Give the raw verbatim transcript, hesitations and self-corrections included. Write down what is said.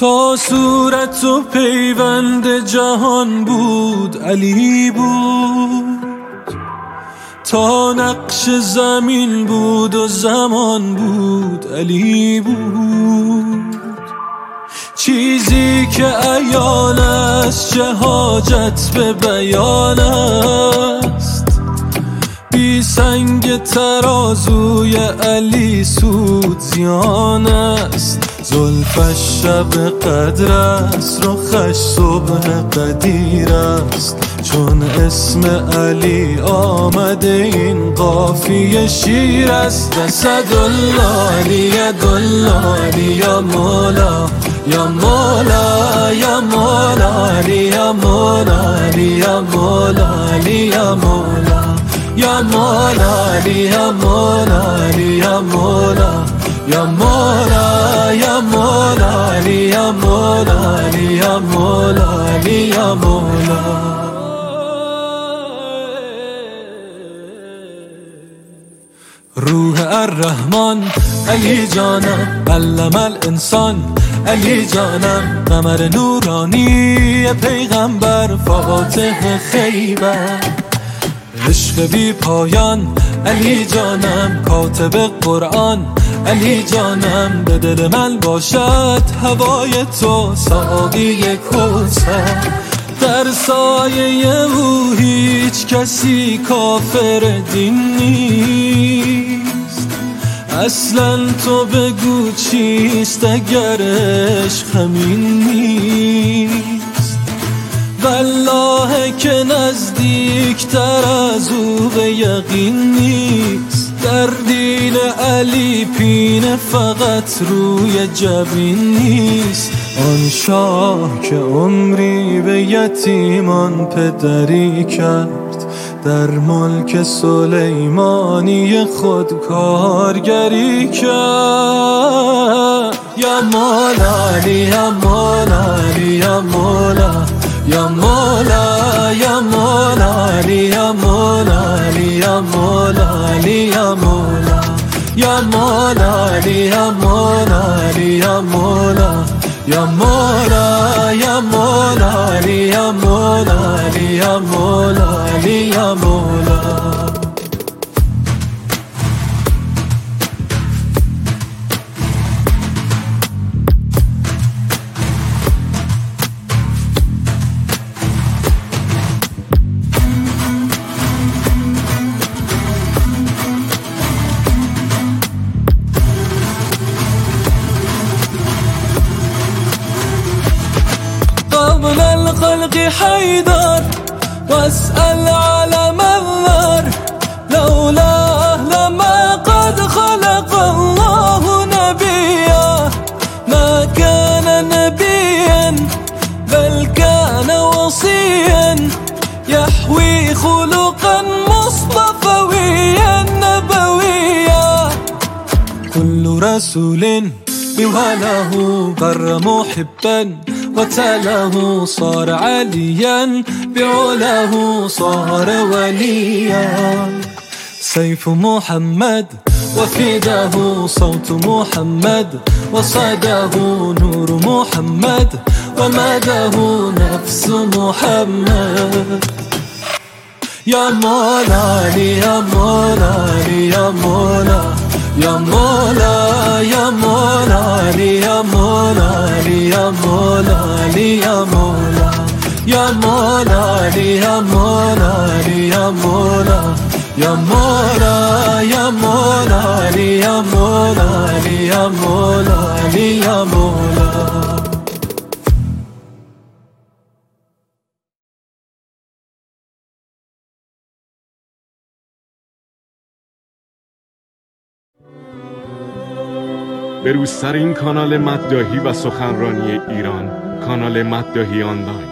تا صورت و پیوند جهان بود علی بود، تا نقش زمین بود و زمان بود علی بود. چیزی که عیان است چه حاجت به بیان است، بی سنگ ترازوی علی سود زیان است. زلفش شب قدر است، رخش صبح قدیر است، چون اسم علی آمده این قافیه شیر است. اسدالله علی یدالله علی یا مولا یا مولا یا مولا علی یا مولا علی یا مولا علی یا مولا یا مولا علی یا مولا علی یا مولا یا مولا یا مولا علی یا مولا علی یا مولا علی یا مولا. روح الرحمن علی جانم، علم الانسان علی جانم، قمر نورانی پیغمبر فاتح خیبر. عشق بی پایان علی جانم، کاتب قرآن علی جانم، به دل من باشد هوای تو ساقی کوثر. در سایه او هیچ کسی کافر دین نیست، اصلا تو بگو چیست اگر عشق همین نیست. والله که نزدیکتر از او به یقین نیست، در دین علی پینه فقط روی جبین نیست. آن شاه که عمری به یتیمان پدری کرد، در ملک سلیمانی خود کارگری کرد. یا مولا علی یا مولا علی یا مولا یا مولا یا مولا علی یا مولا علی یا مولا علی یا مولا یا مولا علی یا مولا علی یا مولا یا مولا یا مولا علی یا مولا علی یا مولا علی یا مولا. قبل الخلق حيدر واسأل على منظر، لولا لما قد خلق الله نبيا، ما كان نبيا بل كان وصيا، يحوي خلقا مصطفويا نبويا. كل رسول بوله بر محبا، وتله صار عليا بعله صار وليا. سيف محمد وفداه صوت محمد، وصداه نور محمد، ومده نفس محمد. يا مولا علي يا مولا علي يا مولا يا مولا يا مولا علي يا مولا علي يا مولا علي يا مولا يا مولا علي يا مولا علي يا مولا يا مولا يا مولا علي يا مولا علي يا مولا علي يا مولا. به روز سر این کانال مداحی و سخنرانی ایران، کانال مداحی آنلاین.